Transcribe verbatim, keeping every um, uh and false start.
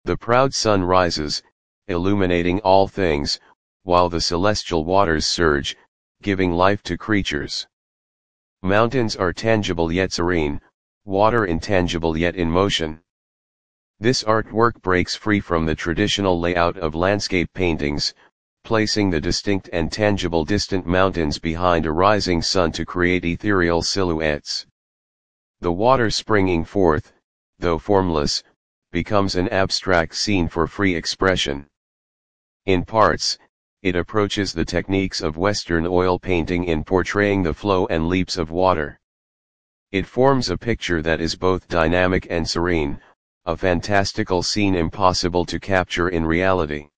The proud sun rises, illuminating all things, while the celestial waters surge, giving life to creatures. Mountains are tangible yet serene, water intangible yet in motion. This artwork breaks free from the traditional layout of landscape paintings, placing the distinct and tangible distant mountains behind a rising sun to create ethereal silhouettes. The water springing forth, though formless, becomes an abstract scene for free expression. In parts, it approaches the techniques of Western oil painting in portraying the flow and leaps of water. It forms a picture that is both dynamic and serene, a fantastical scene impossible to capture in reality.